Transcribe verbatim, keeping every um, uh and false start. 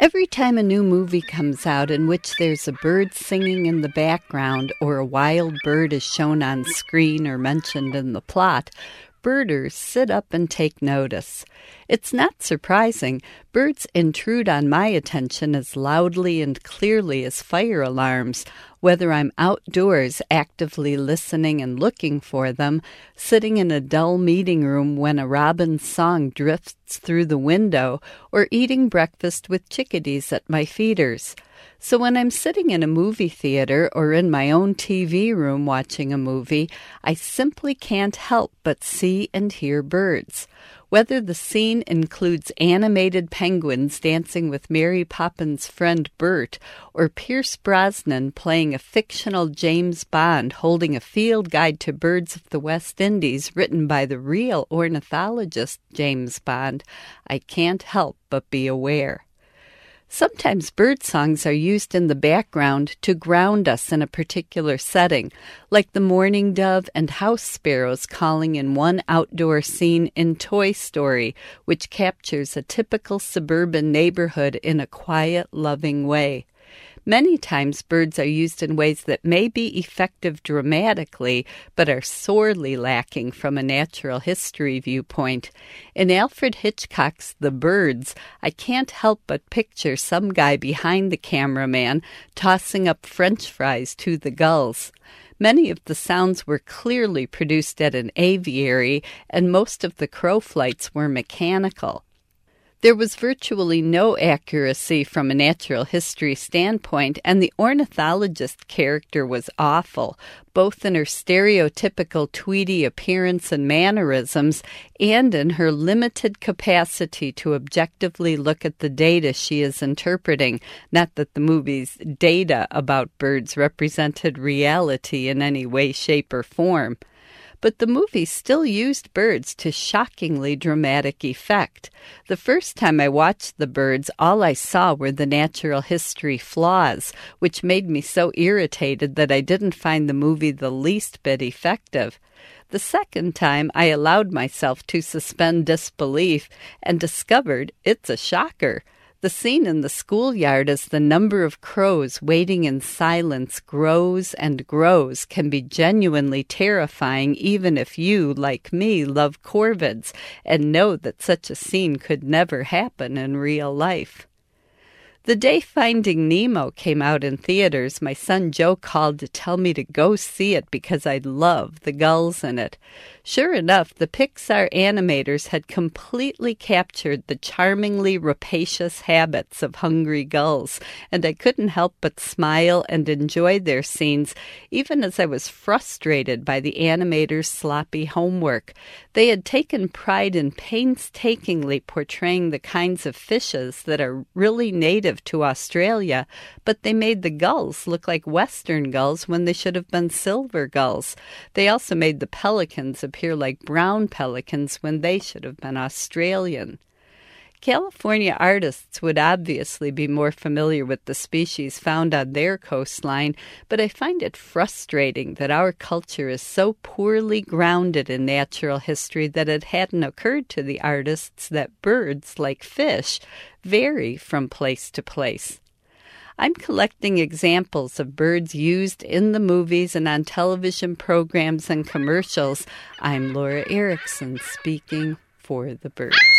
Every time a new movie comes out in which there's a bird singing in the background or a wild bird is shown on screen or mentioned in the plot, birders sit up and take notice. It's not surprising. Birds intrude on my attention as loudly and clearly as fire alarms, whether I'm outdoors actively listening and looking for them, sitting in a dull meeting room when a robin's song drifts through the window, or eating breakfast with chickadees at my feeders. So when I'm sitting in a movie theater or in my own T V room watching a movie, I simply can't help but see and hear birds. Whether the scene includes animated penguins dancing with Mary Poppins' friend Bert, or Pierce Brosnan playing a fictional James Bond holding a field guide to birds of the West Indies written by the real ornithologist James Bond, I can't help but be aware. Sometimes bird songs are used in the background to ground us in a particular setting, like the mourning dove and house sparrows calling in one outdoor scene in Toy Story, which captures a typical suburban neighborhood in a quiet, loving way. Many times birds are used in ways that may be effective dramatically, but are sorely lacking from a natural history viewpoint. In Alfred Hitchcock's The Birds, I can't help but picture some guy behind the cameraman tossing up French fries to the gulls. Many of the sounds were clearly produced at an aviary, and most of the crow flights were mechanical. There was virtually no accuracy from a natural history standpoint, and the ornithologist character was awful, both in her stereotypical Tweety appearance and mannerisms, and in her limited capacity to objectively look at the data she is interpreting. Not that the movie's data about birds represented reality in any way, shape, or form. But the movie still used birds to shockingly dramatic effect. The first time I watched The Birds, all I saw were the natural history flaws, which made me so irritated that I didn't find the movie the least bit effective. The second time, I allowed myself to suspend disbelief and discovered it's a shocker. The scene in the schoolyard as the number of crows waiting in silence grows and grows can be genuinely terrifying even if you, like me, love corvids and know that such a scene could never happen in real life. The day Finding Nemo came out in theaters, my son Joe called to tell me to go see it because I love the gulls in it. Sure enough, the Pixar animators had completely captured the charmingly rapacious habits of hungry gulls, and I couldn't help but smile and enjoy their scenes, even as I was frustrated by the animators' sloppy homework. They had taken pride in painstakingly portraying the kinds of fishes that are really native to Australia, but they made the gulls look like Western gulls when they should have been silver gulls. They also made the pelicans appear like brown pelicans when they should have been Australian. California artists would obviously be more familiar with the species found on their coastline, but I find it frustrating that our culture is so poorly grounded in natural history that it hadn't occurred to the artists that birds, like fish, vary from place to place. I'm collecting examples of birds used in the movies and on television programs and commercials. I'm Laura Erickson, speaking for the birds.